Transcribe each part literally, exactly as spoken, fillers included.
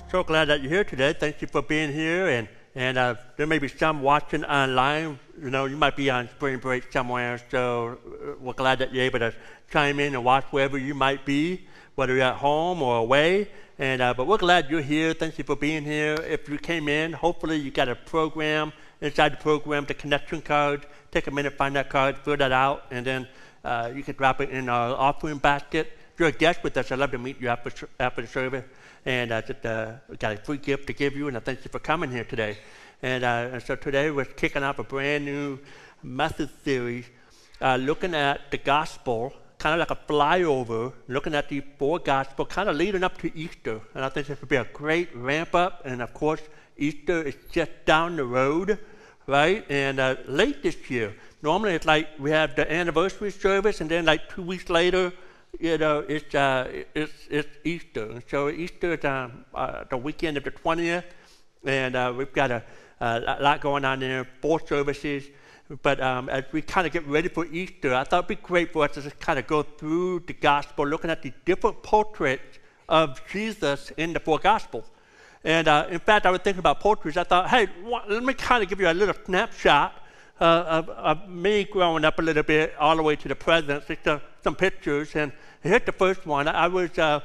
So glad that you're here today. Thank you for being here. And, and uh, there may be some watching online. You know, you might be on spring break somewhere, so we're glad that you're able to chime in and watch wherever you might be, whether you're at home or away. And uh, but we're glad you're here. Thank you for being here. If you came in, hopefully you got a program. Inside the program, the connection card. Take a minute, find that card, fill that out, and then uh, you can drop it in our offering basket. If you're a guest with us, I'd love to meet you after, after the service. And uh, just, uh, we got a free gift to give you, and I thank you for coming here today. And, uh, and so today we're kicking off a brand new message series, uh, looking at the gospel, kind of like a flyover, looking at the four gospels, kind of leading up to Easter. And I think this will be a great ramp up. And of course, Easter is just down the road, right? And uh, late this year. Normally it's like we have the anniversary service, and then like two weeks later, you know, it's, uh, it's, it's Easter. And so Easter is um, uh, the weekend of the twentieth, and uh, we've got a, a lot going on there, four services. But um, as we kind of get ready for Easter, I thought it'd be great for us to just kind of go through the gospel, looking at the different portraits of Jesus in the four gospels. And uh, in fact, I was thinking about portraits. I thought, hey, wh- let me kind of give you a little snapshot uh, of, of me growing up a little bit, all the way to the present, just uh, some pictures. And here's the first one. I was uh,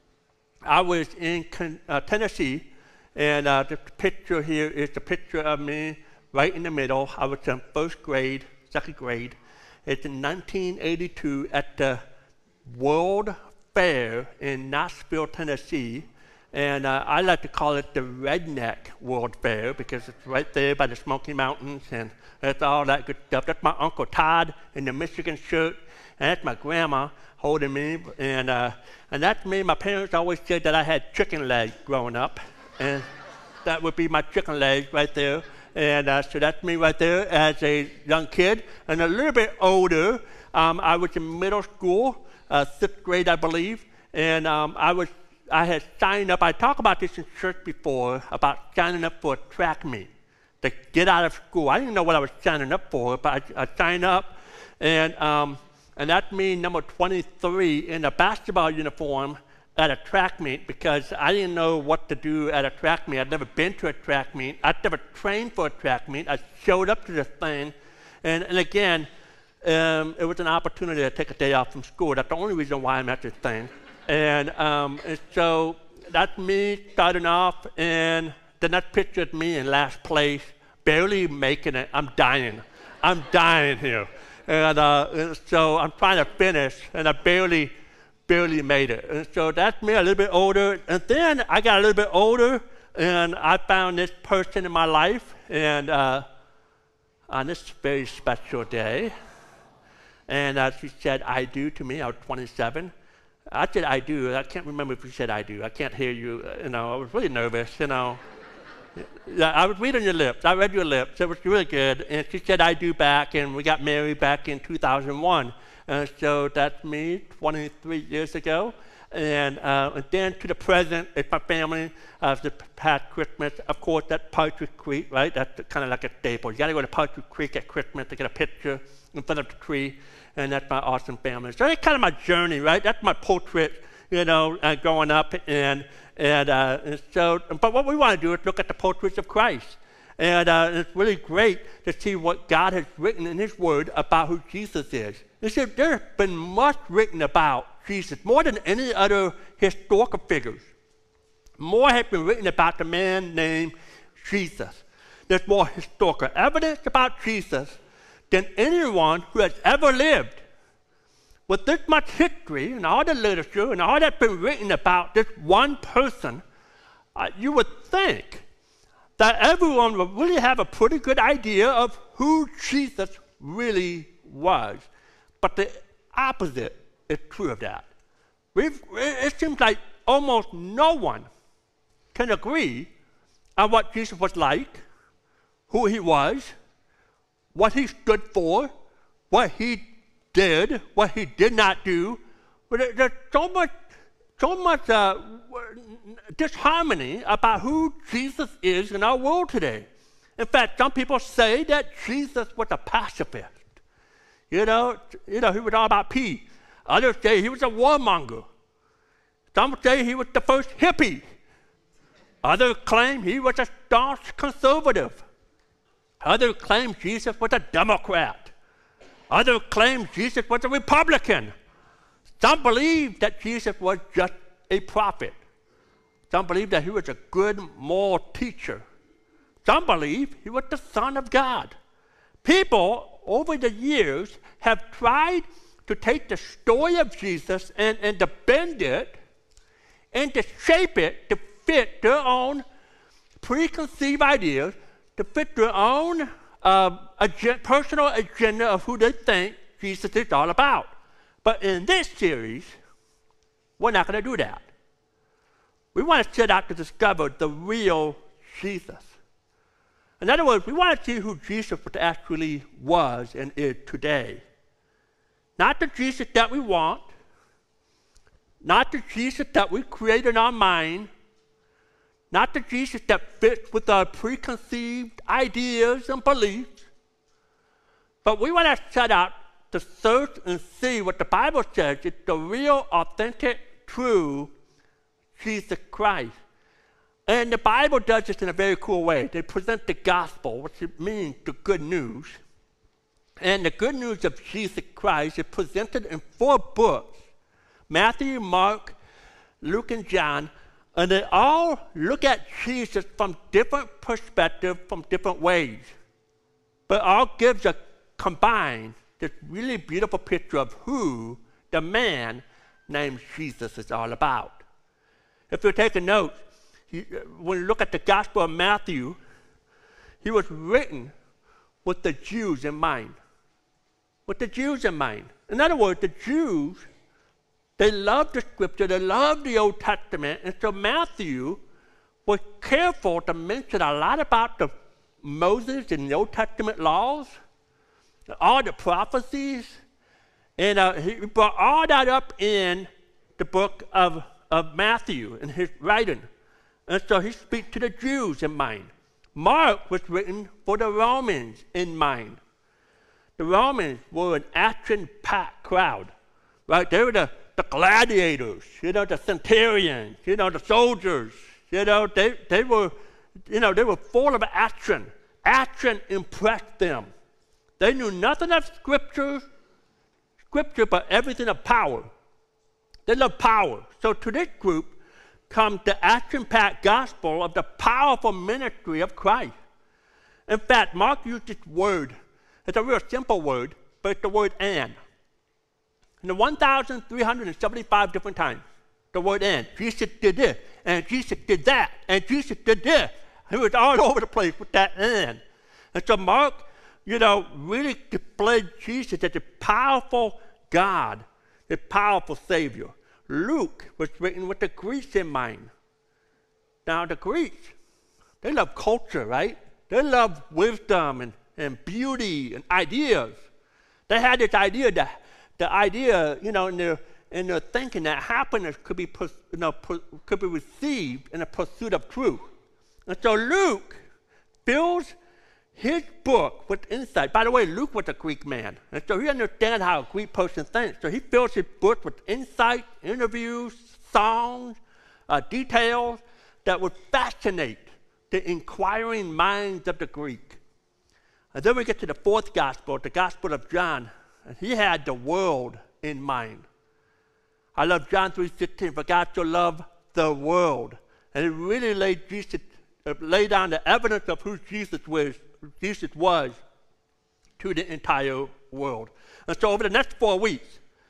I was in con- uh, Tennessee, and uh, the picture here is the picture of me right in the middle. I was in first grade, second grade. It's in nineteen eighty-two at the World Fair in Knoxville, Tennessee. And uh, I like to call it the Redneck World Fair because it's right there by the Smoky Mountains, and that's all that good stuff. That's my Uncle Todd in the Michigan shirt, and that's my grandma holding me. And uh, and that's me. My parents always said that I had chicken legs growing up, and that would be my chicken legs right there. And uh, so that's me right there as a young kid. And a little bit older, um, I was in middle school, uh, sixth grade, I believe, and um, I was. I had signed up. I talked about this in church before, about signing up for a track meet to get out of school. I didn't know what I was signing up for, but I, I signed up, and um, and that's me, number twenty-three, in a basketball uniform at a track meet, because I didn't know what to do at a track meet. I'd never been to a track meet. I'd never trained for a track meet. I showed up to this thing, and, and again, um, it was an opportunity to take a day off from school. That's the only reason why I'm at this thing. And, um, and so that's me starting off, and the next picture is me in last place, barely making it. I'm dying. I'm dying here. And, uh, and so I'm trying to finish, and I barely, barely made it. And so that's me a little bit older. And then I got a little bit older, and I found this person in my life, and uh, on this very special day, and uh, she said, I do to me. I was twenty-seven. I said I do. I can't remember if you said I do. I can't hear you. You know, I was really nervous, you know. Yeah, I was reading your lips. I read your lips. It was really good. And she said I do back, and we got married back in two thousand one. And so that's me twenty-three years ago. And, uh, and then to the present, it's my family. Uh, the past Christmas, of course, that's Partridge Creek, right? That's kind of like a staple. You got to go to Partridge Creek at Christmas to get a picture in front of the tree. And that's my awesome family. So that's kind of my journey, right? That's my portrait, you know, uh, growing up. And and, uh, and so, but what we want to do is look at the portraits of Christ. And uh, it's really great to see what God has written in His Word about who Jesus is. You see, there's been much written about Jesus, more than any other historical figures. More has been written about the man named Jesus. There's more historical evidence about Jesus than anyone who has ever lived. With this much history and all the literature and all that's been written about this one person, uh, you would think that everyone would really have a pretty good idea of who Jesus really was. But the opposite is true of that. We've, it seems like almost no one can agree on what Jesus was like, who He was, what He stood for, what He did, what He did not do. But there's so much, so much uh, disharmony about who Jesus is in our world today. In fact, some people say that Jesus was a pacifist. You know, you know, He was all about peace. Others say He was a warmonger. Some say He was the first hippie. Others claim he was a staunch conservative. Others claim Jesus was a Democrat. Others claim Jesus was a Republican. Some believe that Jesus was just a prophet. Some believe that he was a good moral teacher. Some believe he was the Son of God. People over the years have tried to take the story of Jesus and, and to bend it and to shape it to fit their own preconceived ideas, to fit their own uh, ag- personal agenda of who they think Jesus is all about. But in this series, we're not going to do that. We want to set out to discover the real Jesus. In other words, we want to see who Jesus actually was and is today. Not the Jesus that we want, not the Jesus that we create in our mind, not the Jesus that fits with our preconceived ideas and beliefs, but we want to set out to search and see what the Bible says is the real, authentic, true Jesus Christ. And the Bible does this in a very cool way. They present the gospel, which means the good news. And the good news of Jesus Christ is presented in four books: Matthew, Mark, Luke, and John. And they all look at Jesus from different perspectives, from different ways. But all gives a combined, this really beautiful picture of who the man named Jesus is all about. If you take a note, when you look at the Gospel of Matthew, he was written with the Jews in mind. With the Jews in mind. In other words, the Jews, they loved the Scripture, they loved the Old Testament, and so Matthew was careful to mention a lot about the Moses and the Old Testament laws, all the prophecies, and uh, he brought all that up in the book of, of Matthew in his writing. And so he speaks to the Jews in mind. Mark was written for the Romans in mind. The Romans were an action-packed crowd, right? They were the, the gladiators, you know, the centurions, you know, the soldiers, you know, they, they were, you know, they were full of action. Action impressed them. They knew nothing of Scripture, Scripture, but everything of power. They loved power. So to this group comes the action-packed gospel of the powerful ministry of Christ. In fact, Mark used this word. It's a real simple word, but it's the word "and." In the one thousand three hundred seventy-five different times, the word "and." Jesus did this, and Jesus did that, and Jesus did this. He was all over the place with that "and." And so Mark, you know, really displayed Jesus as a powerful God, a powerful Savior. Luke was written with the Greeks in mind. Now, the Greeks, they love culture, right? They love wisdom and, and beauty and ideas. They had this idea that the idea, you know, in their, in their thinking that happiness could be, you know, could be received in a pursuit of truth. And so Luke fills his book with insight. By the way, Luke was a Greek man, and so he understands how a Greek person thinks. So he fills his book with insight, interviews, songs, uh, details that would fascinate the inquiring minds of the Greek. And then we get to the fourth gospel, the Gospel of John, and he had the world in mind. I love John three sixteen, for God so loved the world. And it really laid, Jesus, uh, laid down the evidence of who Jesus was, Jesus was to the entire world. And so over the next four weeks,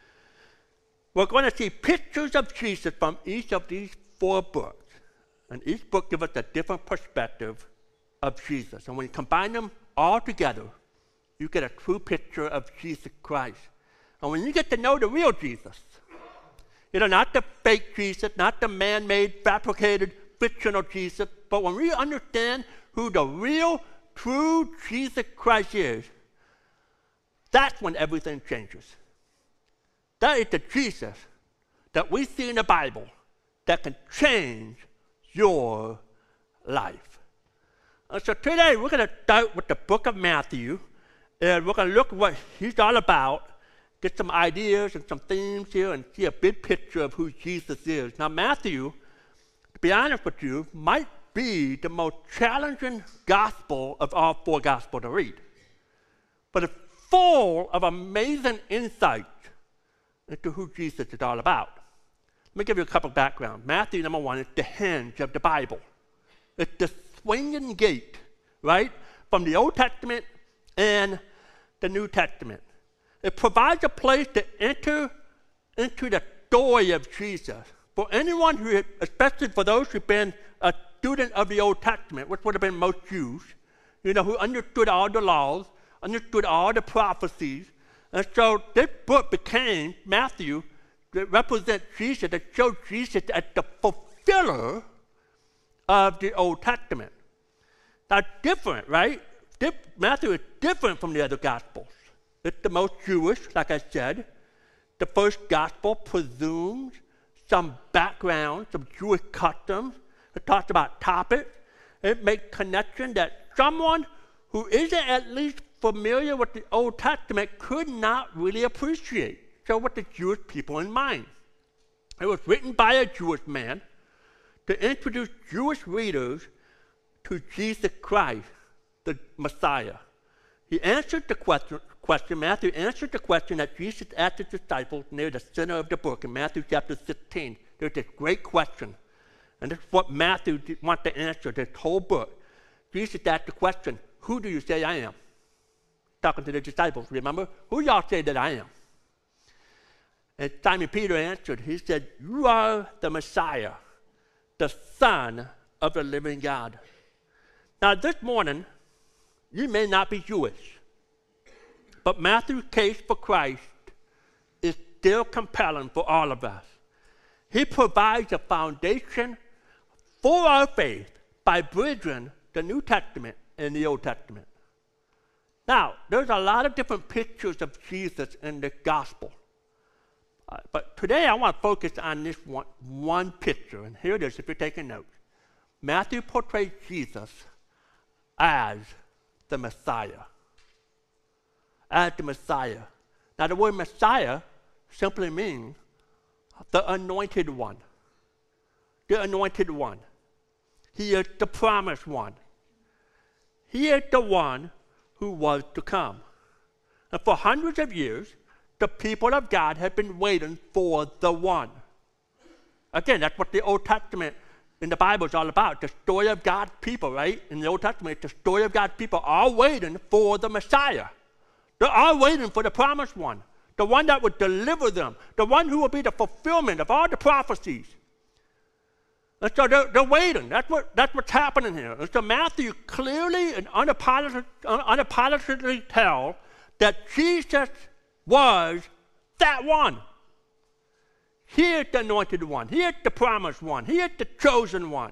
we're going to see pictures of Jesus from each of these four books. And each book gives us a different perspective of Jesus. And when you combine them all together, you get a true picture of Jesus Christ. And when you get to know the real Jesus, you know, not the fake Jesus, not the man-made, fabricated, fictional Jesus, but when we understand who the real true Jesus Christ is, that's when everything changes. That is the Jesus that we see in the Bible that can change your life. And so today we're going to start with the book of Matthew, and we're going to look at what he's all about, get some ideas and some themes here, and see a big picture of who Jesus is. Now Matthew, to be honest with you, might be the most challenging gospel of all four gospels to read. But it's full of amazing insight into who Jesus is all about. Let me give you a couple of background. Matthew, number one, is the hinge of the Bible. It's the swinging gate, right, from the Old Testament and the New Testament. It provides a place to enter into the story of Jesus. For anyone who, especially for those who've been a student of the Old Testament, which would have been most Jews, you know, who understood all the laws, understood all the prophecies. And so this book became, Matthew, that represents Jesus, that shows Jesus as the fulfiller of the Old Testament. That's different, right? Matthew is different from the other Gospels. It's the most Jewish, like I said. The first Gospel presumes some background, some Jewish customs. It talks about topics. It makes connection that someone who isn't at least familiar with the Old Testament could not really appreciate. So with the Jewish people in mind. It was written by a Jewish man to introduce Jewish readers to Jesus Christ, the Messiah. He answered the question, question, Matthew answered the question that Jesus asked his disciples near the center of the book in Matthew chapter sixteen. There's this great question, and this is what Matthew wants to answer this whole book. Jesus asked the question, who do you say I am? Talking to the disciples, remember? Who y'all say that I am? And Simon Peter answered, he said, you are the Messiah, the Son of the living God. Now this morning, you may not be Jewish, but Matthew's case for Christ is still compelling for all of us. He provides a foundation for our faith by bridging the New Testament and the Old Testament. Now, there's a lot of different pictures of Jesus in the gospel. Uh, but today I want to focus on this one, one picture, and here it is if you're taking notes. Matthew portrays Jesus as the Messiah. As the Messiah. Now the word Messiah simply means the anointed one. The anointed one. He is the promised one. He is the one who was to come. And for hundreds of years, the people of God have been waiting for the one. Again, that's what the Old Testament in the Bible is all about. The story of God's people, right? In the Old Testament, the story of God's people are waiting for the Messiah. They are waiting for the promised one. The one that would deliver them. The one who will be the fulfillment of all the prophecies. And so they're, they're waiting. That's, what, that's what's happening here. And so Matthew clearly and unapologetically, unapologetically tells that Jesus was that one. He is the anointed one. He is the promised one. He is the chosen one.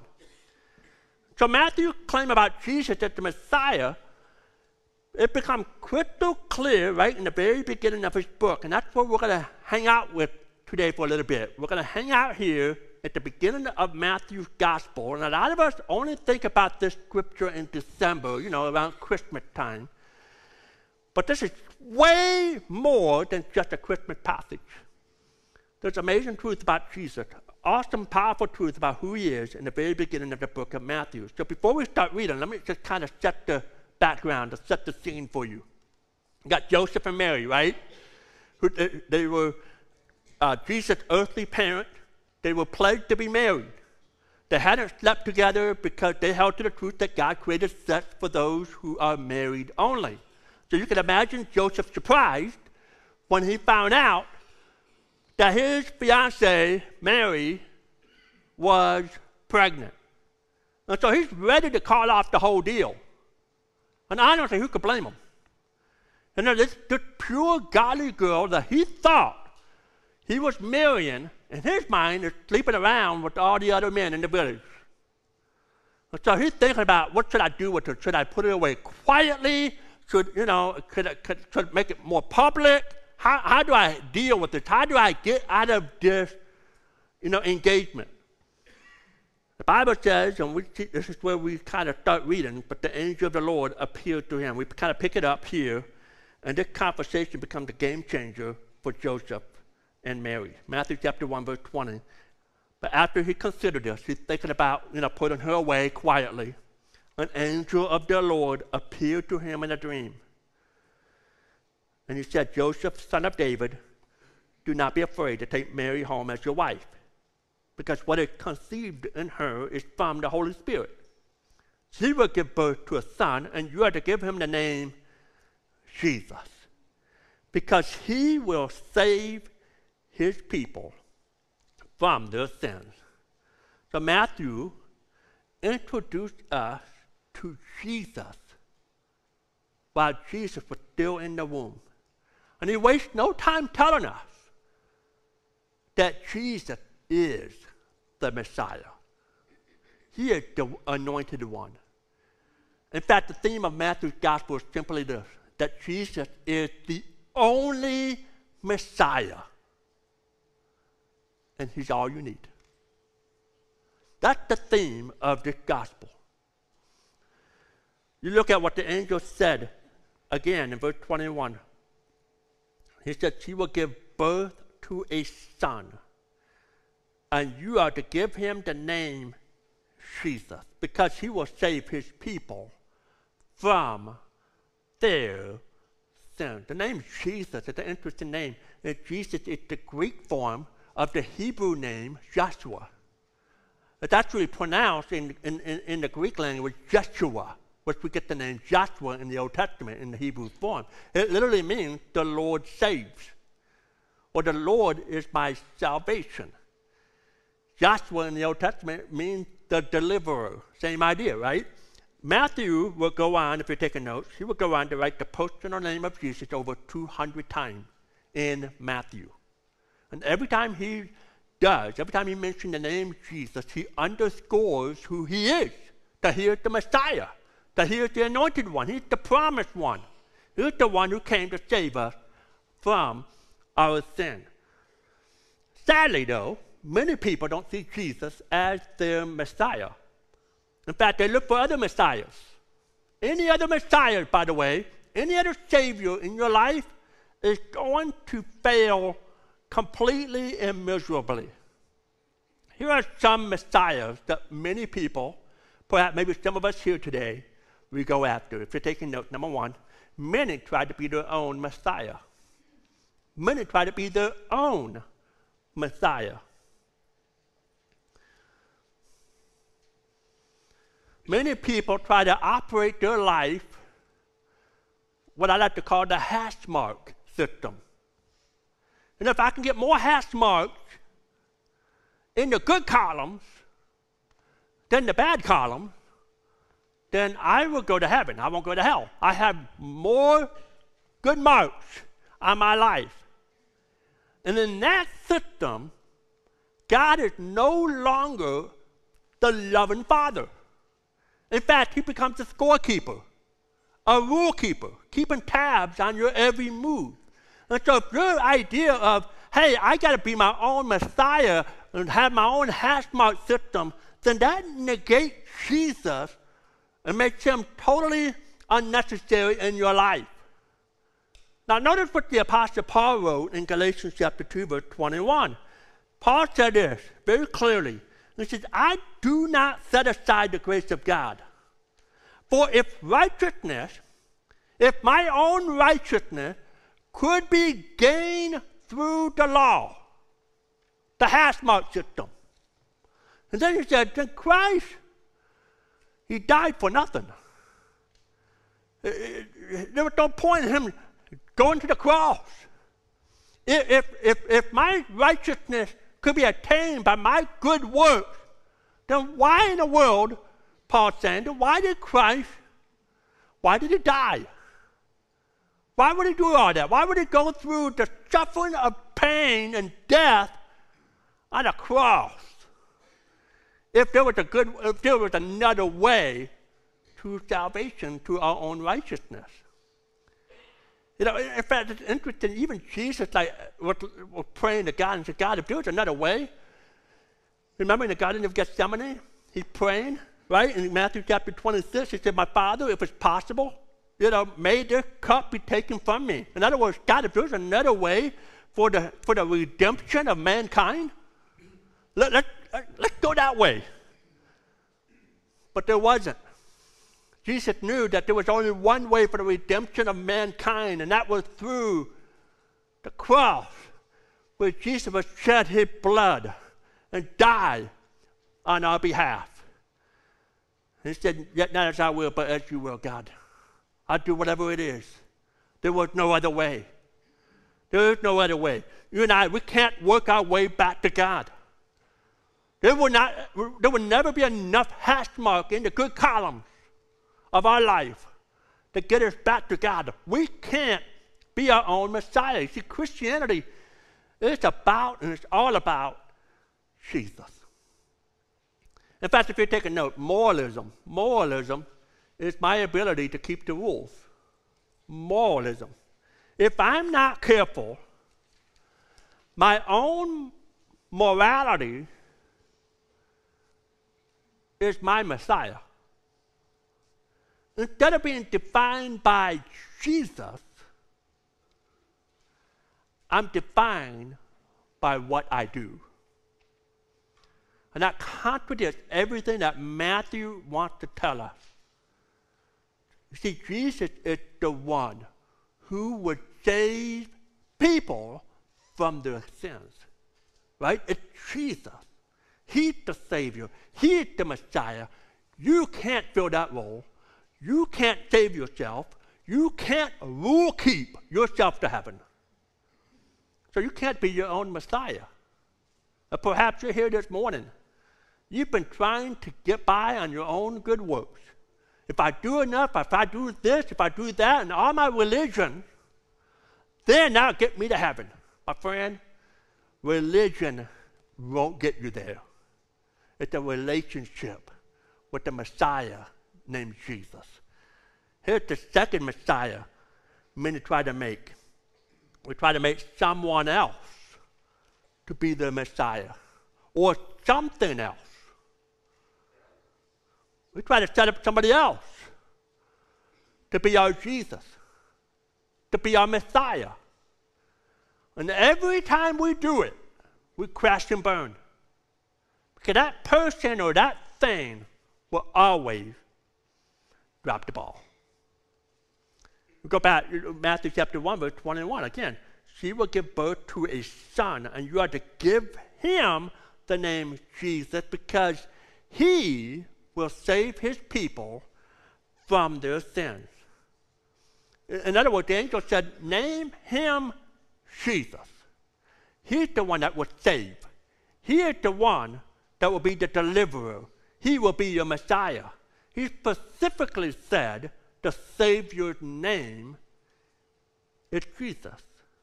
So Matthew's claim about Jesus as the Messiah, it becomes crystal clear right in the very beginning of his book. And that's what we're going to hang out with today for a little bit. We're going to hang out here at the beginning of Matthew's gospel. And a lot of us only think about this scripture in December, you know, around Christmas time. But this is way more than just a Christmas passage. There's amazing truth about Jesus, awesome, powerful truth about who he is in the very beginning of the book of Matthew. So before we start reading, let me just kind of set the background, to set the scene for you. You got Joseph and Mary, right? Who, they, they were uh, Jesus' earthly parents. They were pledged to be married. They hadn't slept together because they held to the truth that God created sex for those who are married only. So you can imagine Joseph's surprise when he found out that his fiancée, Mary, was pregnant. And so he's ready to call off the whole deal. And honestly, who could blame him? And then this, this pure, godly girl that he thought he was marrying, in his mind, is sleeping around with all the other men in the village. And so he's thinking about, what should I do with her? Should I put her away quietly? Should, you know, could I, could, should I make it more public? How, how do I deal with this? How do I get out of this, you know, engagement? The Bible says, and we see, this is where we kind of start reading, but the angel of the Lord appeared to him. We kind of pick it up here, and this conversation becomes a game changer for Joseph and Mary. Matthew chapter one, verse twenty. But after he considered this, he's thinking about, you know, putting her away quietly. An angel of the Lord appeared to him in a dream. And he said, Joseph, son of David, do not be afraid to take Mary home as your wife, because what is conceived in her is from the Holy Spirit. She will give birth to a son, and you are to give him the name Jesus, because he will save his people from their sins. So Matthew introduced us to Jesus while Jesus was still in the womb. And he wastes no time telling us that Jesus is the Messiah. He is the anointed one. In fact, the theme of Matthew's gospel is simply this, that Jesus is the only Messiah. And he's all you need. That's the theme of this gospel. You look at what the angel said again in verse twenty-one. He said, she will give birth to a son, and you are to give him the name Jesus, because he will save his people from their sins. The name Jesus is an interesting name. And Jesus is the Greek form of the Hebrew name Joshua. It's actually pronounced in, in, in, in the Greek language Jeshua, which we get the name Joshua in the Old Testament in the Hebrew form. It literally means the Lord saves, or the Lord is my salvation. Joshua in the Old Testament means the deliverer. Same idea, right? Matthew will go on, if you're taking notes, he will go on to write the personal name of Jesus over two hundred times in Matthew. And every time he does, every time he mentions the name Jesus, he underscores who he is, that he is the Messiah, that he is the anointed one, he's the promised one. He's the one who came to save us from our sin. Sadly, though, many people don't see Jesus as their Messiah. In fact, they look for other Messiahs. Any other Messiah, by the way, any other Savior in your life is going to fail completely and miserably. Here are some Messiahs that many people, perhaps maybe some of us here today, we go after. If you're taking notes, number one, many try to be their own Messiah. Many try to be their own Messiah. Many people try to operate their life what I like to call the hash mark system. And if I can get more hash marks in the good columns than the bad columns, then I will go to heaven. I won't go to hell. I have more good marks on my life. And in that system, God is no longer the loving Father. In fact, he becomes a scorekeeper, a rule keeper, keeping tabs on your every move. And so if your idea of, hey, I got to be my own Messiah and have my own hash mark system, then that negates Jesus and makes him totally unnecessary in your life. Now notice what the Apostle Paul wrote in Galatians chapter two, verse twenty-one. Paul said this very clearly. He says, I do not set aside the grace of God. For if righteousness, if my own righteousness could be gained through the law, the hash mark system. And then he said, then Christ, he died for nothing. There was no point in him going to the cross. If, if, if my righteousness could be attained by my good works, then why in the world, Paul's saying, why did Christ, why did he die? Why would he do all that? Why would he go through the suffering of pain and death on a cross? If there was a good, if there was another way to salvation, to our own righteousness. You know, in fact, it's interesting, even Jesus like, was, was praying to God and said, God, if there was another way, remember in the Garden of Gethsemane, he's praying, right? In Matthew chapter twenty-six, he said, my Father, if it's possible, you know, may this cup be taken from me. In other words, God, if there's another way for the, for the redemption of mankind, let, let, let's go that way. But there wasn't. Jesus knew that there was only one way for the redemption of mankind, and that was through the cross, where Jesus would shed his blood and die on our behalf. And he said, yet not as I will, but as you will, God. I'll do whatever it is. There was no other way. There is no other way. You and I, we can't work our way back to God. There will, not, there will never be enough hash mark in the good columns of our life to get us back to God. We can't be our own Messiah. See, Christianity is about, and it's all about Jesus. In fact, if you take a note, moralism, moralism is my ability to keep the rules. Moralism. If I'm not careful, my own morality is my Messiah. Instead of being defined by Jesus, I'm defined by what I do. And that contradicts everything that Matthew wants to tell us. You see, Jesus is the one who would save people from their sins. Right? It's Jesus. He's the Savior. He's the Messiah. You can't fill that role. You can't save yourself. You can't rule keep yourself to heaven. So you can't be your own Messiah. Or perhaps you're here this morning. You've been trying to get by on your own good works. If I do enough, if I do this, if I do that, and all my religion, then that'll get me to heaven. My friend, religion won't get you there. It's a relationship with the Messiah named Jesus. Here's the second Messiah many try to make. We try to make someone else to be the Messiah, or something else. We try to set up somebody else to be our Jesus, to be our Messiah. And every time we do it, we crash and burn. Because that person or that thing will always drop the ball. We go back to Matthew chapter one, verse twenty-one. Again, she will give birth to a son, and you are to give him the name Jesus, because he will save his people from their sins. In other words, the angel said, name him Jesus. He's the one that will save. He is the one that will be the deliverer. He will be your Messiah. He specifically said the Savior's name is Jesus.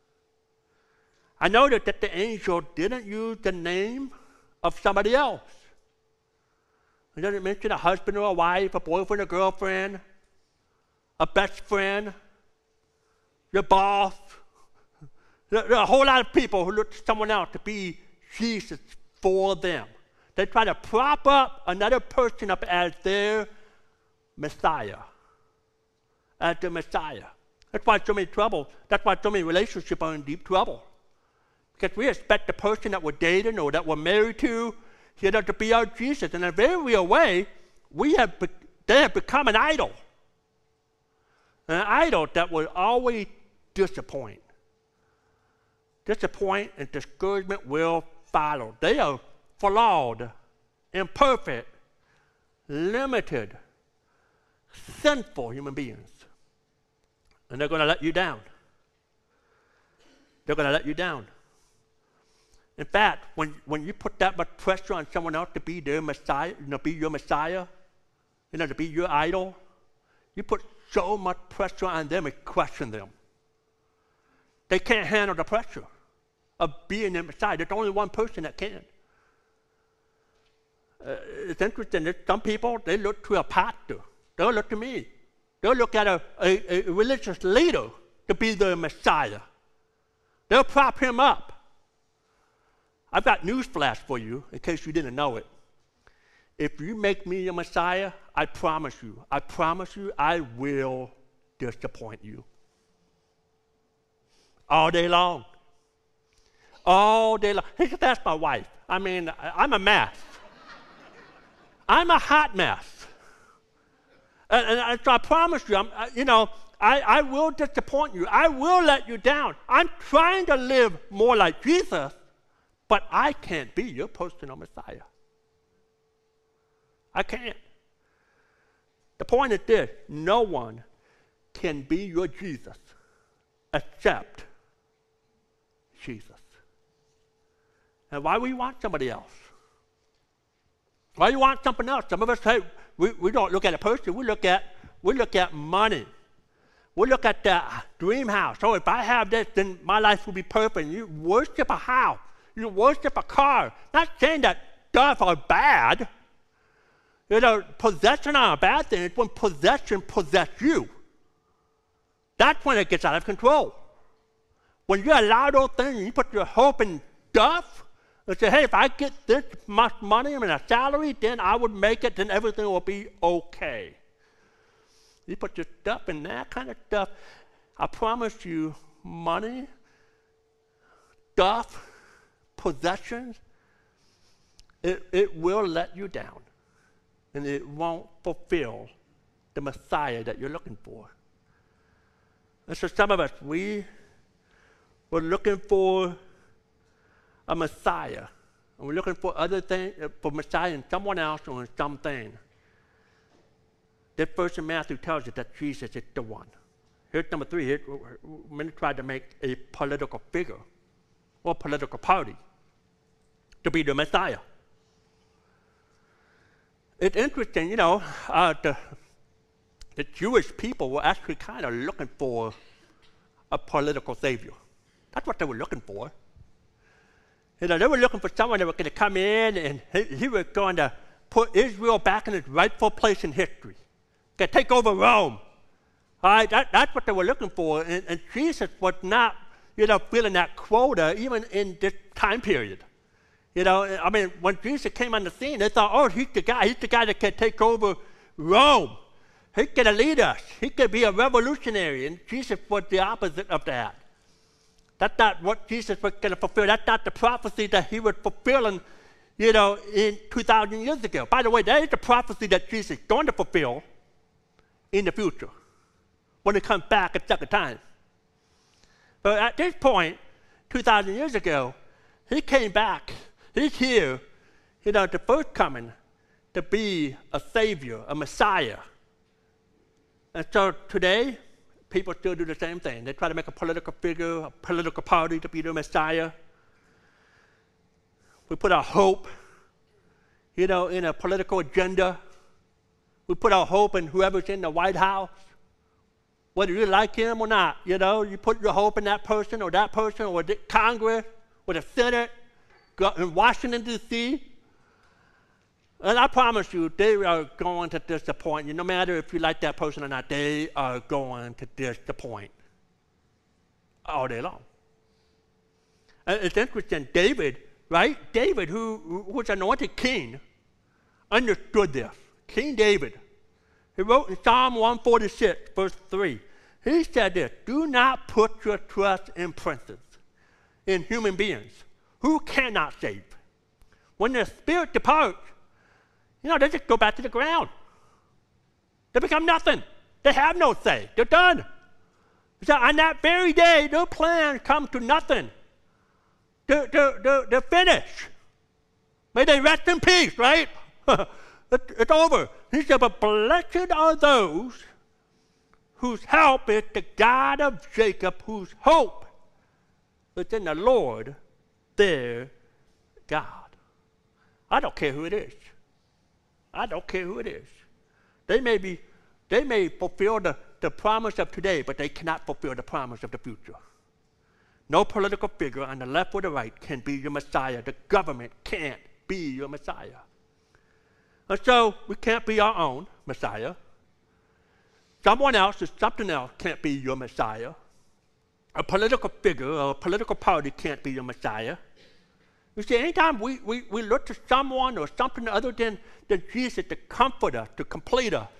I noticed that the angel didn't use the name of somebody else. He doesn't mention a husband or a wife, a boyfriend or girlfriend, a best friend, your boss. There are a whole lot of people who look to someone else to be Jesus for them. They try to prop up another person up as their Messiah. As the Messiah. That's why so many trouble. That's why so many relationships are in deep trouble. Because we expect the person that we're dating or that we're married to, you know, to be our Jesus. In a very real way, we have be- they have become an idol. An idol that will always disappoint. Disappoint and discouragement will follow. They are flawed, imperfect, limited, sinful human beings. And they're going to let you down. They're going to let you down. In fact, when, when you put that much pressure on someone else to be their Messiah, you know, be your Messiah, you know, to be your idol, you put so much pressure on them and question them. They can't handle the pressure of being their Messiah. There's only one person that can. Uh, it's interesting that some people, they look to a pastor. They'll look to me. They'll look at a, a, a religious leader to be their Messiah. They'll prop him up. I've got news flash for you, in case you didn't know it. If you make me your Messiah, I promise you, I promise you, I will disappoint you. All day long. all day long. He said, that's my wife. I mean, I'm a mess. I'm a hot mess. And, and, and so I promise you, I'm, you know, I, I will disappoint you. I will let you down. I'm trying to live more like Jesus, but I can't be your personal Messiah. I can't. The point is this: no one can be your Jesus except Jesus. And why we want somebody else? Why you want something else? Some of us say we, we don't look at a person. We look at we look at money. We look at the dream house. So if I have this, then my life will be perfect. You worship a house. You worship a car. Not saying that stuff are bad. You know, possession are a bad thing. It's when possession possesses you. That's when it gets out of control. When you allow those things and you put your hope in stuff and say, hey, if I get this much money and a salary, then I would make it, then everything will be okay. You put your stuff in that kind of stuff, I promise you, money, stuff, possessions, it, it will let you down. And it won't fulfill the Messiah that you're looking for. And so some of us, we were looking for a Messiah. And we're looking for other things, for Messiah in someone else or in something. This verse in Matthew tells us that Jesus is the one. Here's number three. Here, many tried to make a political figure or political party to be the Messiah. It's interesting, you know, uh, the, the Jewish people were actually kind of looking for a political savior. That's what they were looking for. You know, they were looking for someone that was going to come in and he, he was going to put Israel back in its rightful place in history. Going to take over Rome. All right, that, that's what they were looking for. And, and Jesus was not, you know, filling that quota even in this time period. You know, I mean, when Jesus came on the scene, they thought, oh, he's the guy. He's the guy that can take over Rome. He can lead us. He could be a revolutionary. And Jesus was the opposite of that. That's not what Jesus was going to fulfill. That's not the prophecy that he was fulfilling, you know, in two thousand years ago. By the way, that is the prophecy that Jesus is going to fulfill in the future when he comes back a second time. But at this point, two thousand years ago, he came back. He's here, you know, the first coming to be a savior, a Messiah. And so today, people still do the same thing. They try to make a political figure, a political party to be the Messiah. We put our hope, you know, in a political agenda. We put our hope in whoever's in the White House, whether you like him or not. You know, you put your hope in that person or that person or the Congress or the Senate in Washington, D C And I promise you, they are going to disappoint you. No matter if you like that person or not, they are going to disappoint all day long. And it's interesting, David, right? David, who, who was anointed king, understood this. King David, he wrote in Psalm one forty-six, verse three, he said this: do not put your trust in princes, in human beings, who cannot save. When their spirit departs, you know, they just go back to the ground. They become nothing. They have no say. They're done. So on that very day, their plans come to nothing. They're, they're, they're, they're finished. May they rest in peace, right? it, it's over. He said, but blessed are those whose help is the God of Jacob, whose hope is in the Lord their God. I don't care who it is. I don't care who it is. They may be, they may fulfill the, the promise of today, but they cannot fulfill the promise of the future. No political figure on the left or the right can be your Messiah. The government can't be your Messiah. And so we can't be our own Messiah. Someone else or something else can't be your Messiah. A political figure or a political party can't be your Messiah. You see, anytime we, we, we look to someone or something other than, than Jesus to comfort us, to complete us,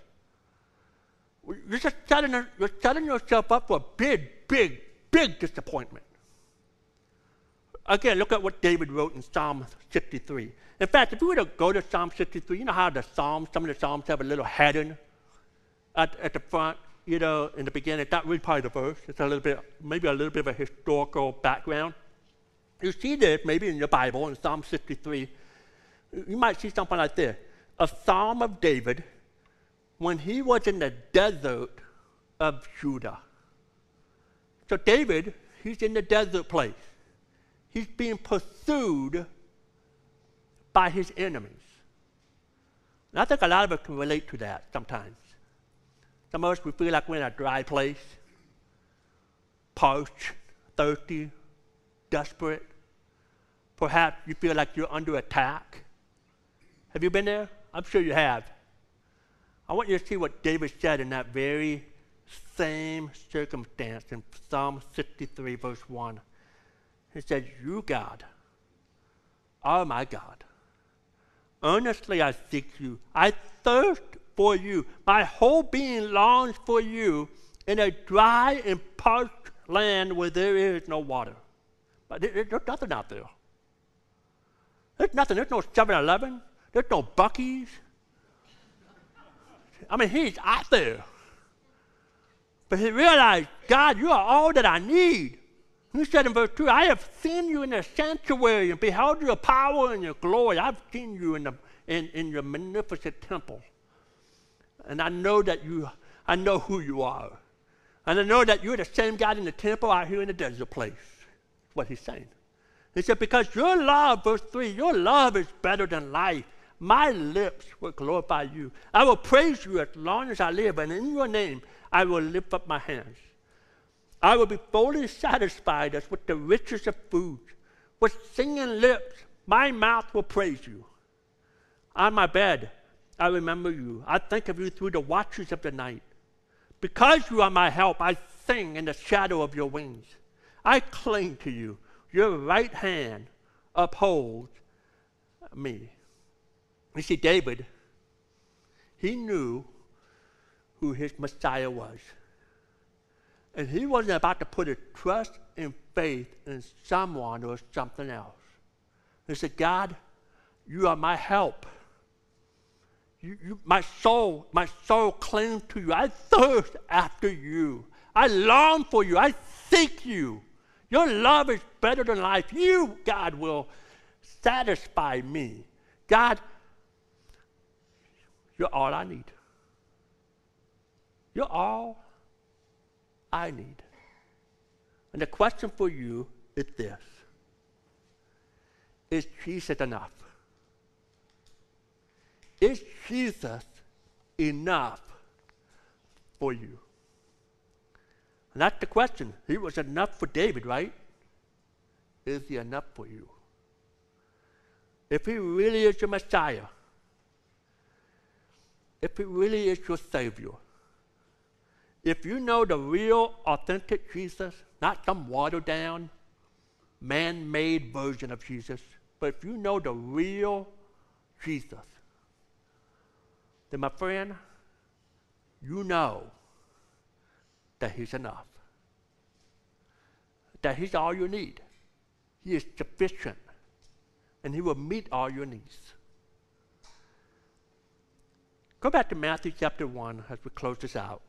you're just setting, you're setting yourself up for a big, big, big disappointment. Again, look at what David wrote in Psalm sixty-three. In fact, if you were to go to Psalm sixty-three, you know how the Psalms, some of the Psalms have a little heading at, at the front, you know, in the beginning. It's not really part of the verse. It's a little bit, maybe a little bit of a historical background. You see this maybe in your Bible, in Psalm sixty-three. You might see something like this. A psalm of David when he was in the desert of Judah. So David, he's in the desert place. He's being pursued by his enemies. And I think a lot of us can relate to that sometimes. Some of us, we feel like we're in a dry place, parched, thirsty, desperate. Perhaps you feel like you're under attack. Have you been there? I'm sure you have. I want you to see what David said in that very same circumstance in Psalm sixty-three, verse one. He says, "You, God, are my God. Earnestly I seek you. I thirst for you. My whole being longs for you in a dry and parched land where there is no water." But there, there's nothing out there. There's nothing. There's no seven eleven. There's no Buc-ee's. I mean, he's out there. But he realized, God, you are all that I need. He said in verse two, I have seen you in the sanctuary and beheld your power and your glory. I've seen you in, the, in, in your magnificent temple. And I know that you, I know who you are. And I know that you're the same God in the temple out here in the desert place. That's what he's saying. He said, because your love, verse three, your love is better than life. My lips will glorify you. I will praise you as long as I live, and in your name I will lift up my hands. I will be fully satisfied as with the riches of food. With singing lips, my mouth will praise you. On my bed, I remember you. I think of you through the watches of the night. Because you are my help, I sing in the shadow of your wings. I cling to you. Your right hand upholds me. You see, David, he knew who his Messiah was. And he wasn't about to put his trust and faith in someone or something else. He said, God, you are my help. You, you, my soul, my soul clings to you. I thirst after you. I long for you. I seek you. Your love is better than life. You, God, will satisfy me. God, you're all I need. You're all I need. And the question for you is this. Is Jesus enough? Is Jesus enough for you? And that's the question. He was enough for David, right? Is he enough for you? If he really is your Messiah, if he really is your Savior, if you know the real, authentic Jesus, not some watered-down, man-made version of Jesus, but if you know the real Jesus, then, my friend, you know that he's enough, that he's all you need. He is sufficient, and he will meet all your needs. Go back to Matthew chapter one as we close this out.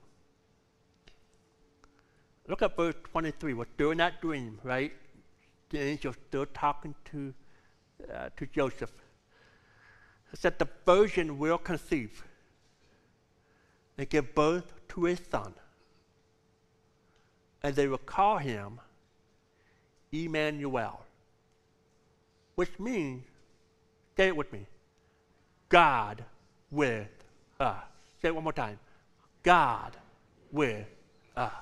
Look at verse twenty-three. We're during that dream, right? The angel still talking to, uh, to Joseph. It said the virgin will conceive and give birth to a son, and they will call him Emmanuel, which means, say it with me, God with us. Say it one more time. God with us.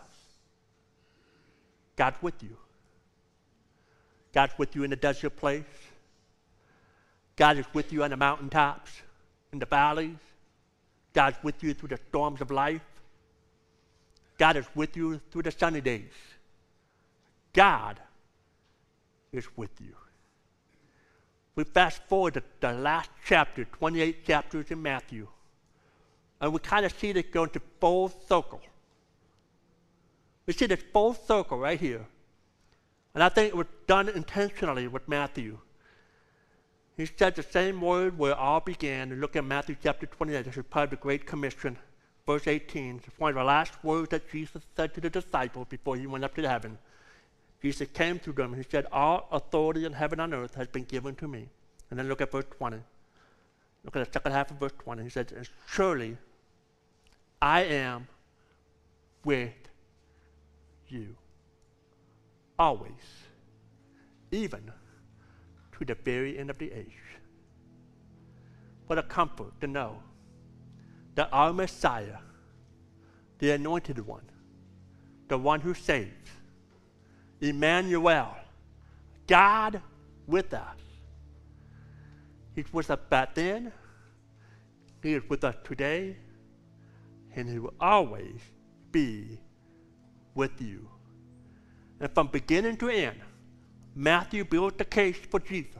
God's with you. God's with you in the desert place. God is with you on the mountaintops, in the valleys. God's with you through the storms of life. God is with you through the sunny days. God is with you. We fast forward to the last chapter, twenty-eight chapters in Matthew, and we kind of see this go into full circle. We see this full circle right here. And I think it was done intentionally with Matthew. He said the same word where it all began. And look at Matthew chapter twenty-eight. This is part of the Great Commission, verse eighteen. It's one of the last words that Jesus said to the disciples before he went up to heaven. Jesus came to them and he said, all authority in heaven and earth has been given to me. And then look at verse twenty. Look at the second half of verse twenty. He said, and surely I am with you always, even to the very end of the age. What a comfort to know that our Messiah, the Anointed One, the one who saves, Emmanuel, God with us. He was with us back then, he is with us today, and he will always be with you. And from beginning to end, Matthew built the case for Jesus.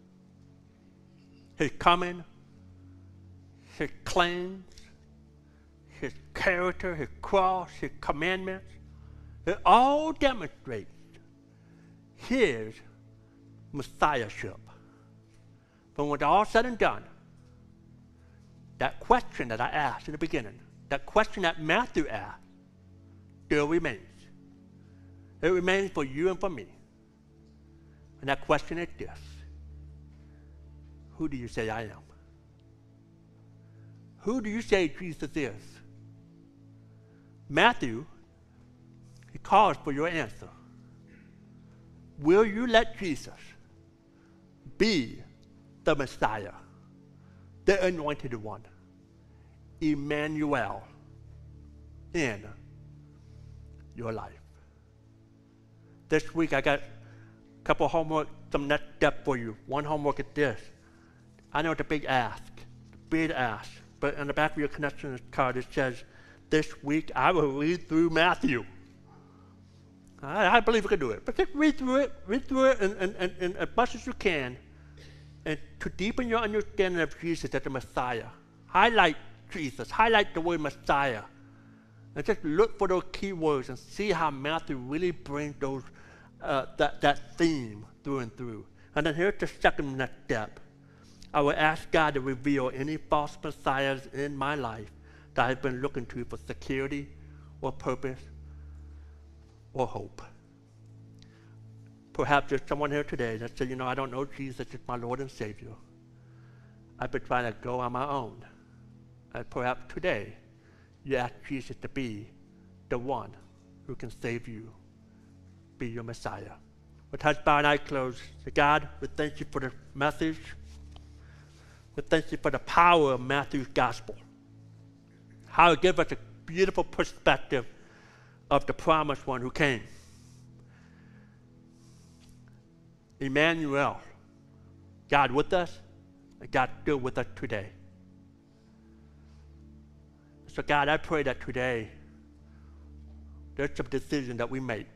His coming, his claims, his character, his cross, his commandments, it all demonstrates his messiahship. But when it's all said and done, that question that I asked in the beginning, that question that Matthew asked, still remains. It remains for you and for me. And that question is this: who do you say I am? Who do you say Jesus is? Matthew, he calls for your answer. Will you let Jesus be the Messiah, the Anointed One, Emmanuel, in your life? This week I got a couple homework, some next step for you. One homework is this. I know it's a big ask, big ask, but in the back of your connection card it says, this week I will read through Matthew. I, I believe we can do it. But just read through it, read through it and, and, and, and as much as you can, and to deepen your understanding of Jesus as the Messiah. Highlight Jesus, highlight the word Messiah. And just look for those key words and see how Matthew really brings those, uh, that, that theme through and through. And then here's the second next step. I will ask God to reveal any false messiahs in my life that I've been looking to for security or purpose or hope. Perhaps there's someone here today that said, you know, I don't know Jesus as my Lord and Savior. I've been trying to go on my own. And perhaps today, you ask Jesus to be the one who can save you, be your Messiah. With heads bowed and eyes closed, so God, we thank you for the message. We thank you for the power of Matthew's gospel. How it gives us a beautiful perspective of the promised one who came. Emmanuel, God with us, and God still with us today. So God, I pray that today there's some decision that we make.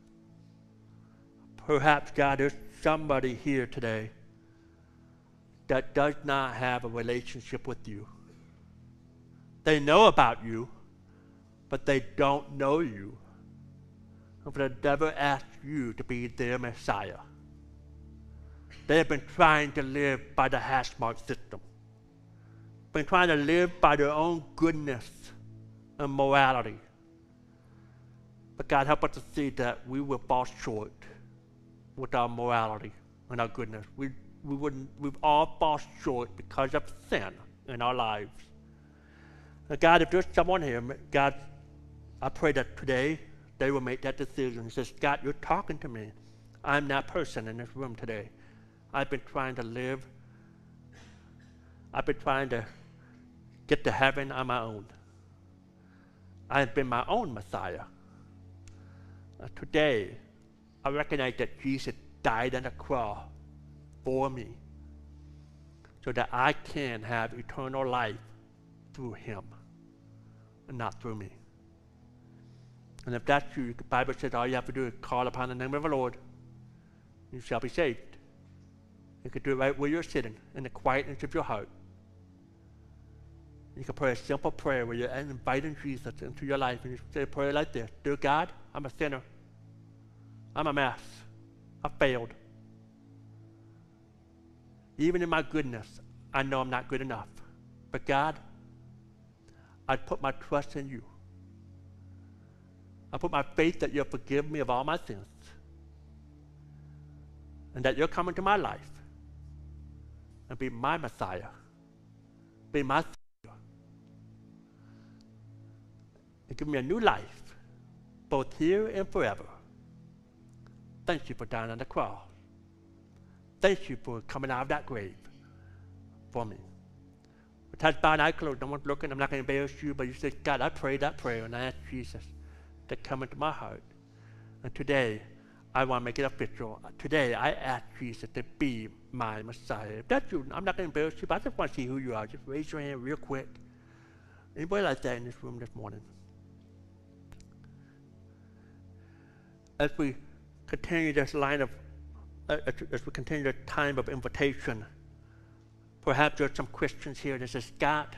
Perhaps, God, there's somebody here today that does not have a relationship with you. They know about you, but they don't know you. And they never asked you to be their Messiah. They have been trying to live by the hash mark system. Been trying to live by their own goodness and morality. But God, help us to see that we will fall short with our morality and our goodness. We, we wouldn't, we've all fall short because of sin in our lives. And God, if there's someone here, God, I pray that today they will make that decision. He says, God, you're talking to me. I'm that person in this room today. I've been trying to live. I've been trying to get to heaven on my own. I've been my own Messiah. Uh, today, I recognize that Jesus died on the cross for me so that I can have eternal life through him and not through me. And if that's you, the Bible says all you have to do is call upon the name of the Lord, you shall be saved. You can do it right where you're sitting, in the quietness of your heart. You can pray a simple prayer where you're inviting Jesus into your life, and you say a prayer like this: Dear God, I'm a sinner. I'm a mess. I failed. Even in my goodness, I know I'm not good enough. But God, I put my trust in you. I put my faith that you'll forgive me of all my sins and that you'll come into my life and be my Messiah, be my Savior, and give me a new life, both here and forever. Thank you for dying on the cross. Thank you for coming out of that grave for me. With heads bowed and eyes closed, no one's looking, I'm not going to embarrass you, but you said, God, I prayed that prayer and I asked Jesus to come into my heart. And today, I want to make it official. Today, I ask Jesus to be my Messiah. If that's you, I'm not going to embarrass you, but I just want to see who you are. Just raise your hand real quick. Anybody like that in this room this morning? As we continue this line of, uh, as we continue the time of invitation, perhaps there's some Christians here that says, Scott,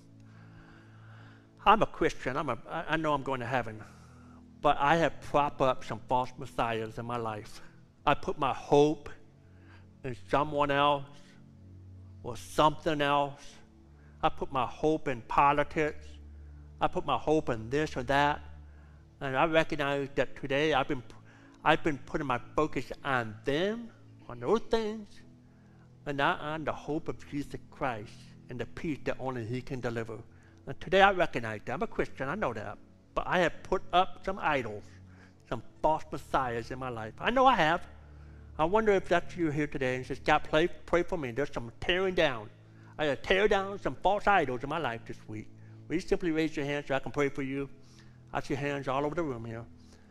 I'm a Christian. I'm a, I know I'm going to heaven, but I have propped up some false messiahs in my life. I put my hope in someone else or something else. I put my hope in politics. I put my hope in this or that. And I recognize that today I've been, I've been putting my focus on them, on those things, and not on the hope of Jesus Christ and the peace that only He can deliver. And today I recognize that. I'm a Christian, I know that. But I have put up some idols, some false messiahs in my life. I know I have. I wonder if that's you here today and says, God, pray, pray for me. There's some tearing down. I have to tear down some false idols in my life this week. Will you simply raise your hand so I can pray for you? I see hands all over the room here.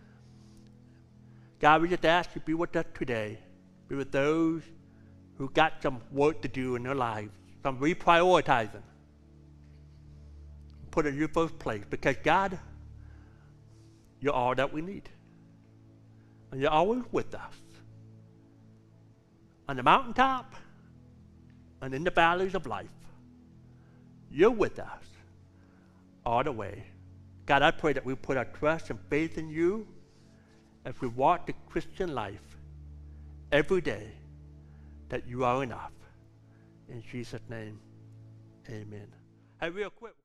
God, we just ask you to be with us today. Be with those who got some work to do in their lives, some reprioritizing. Put in your first place, because God, you're all that we need. And you're always with us. On the mountaintop and in the valleys of life. You're with us all the way. God, I pray that we put our trust and faith in you as we walk the Christian life every day, that you are enough. In Jesus' name, amen. Hey, real quick.